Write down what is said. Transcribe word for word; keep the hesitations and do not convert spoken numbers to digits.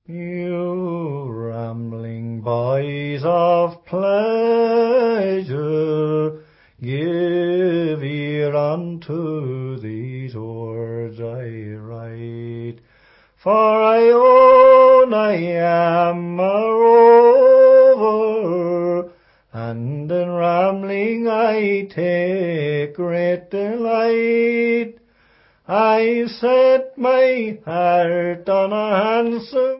You rambling boys of pleasure, give ear unto these words I write. For I own I am a rover, and in rambling I take great delight. I set my heart on a handsome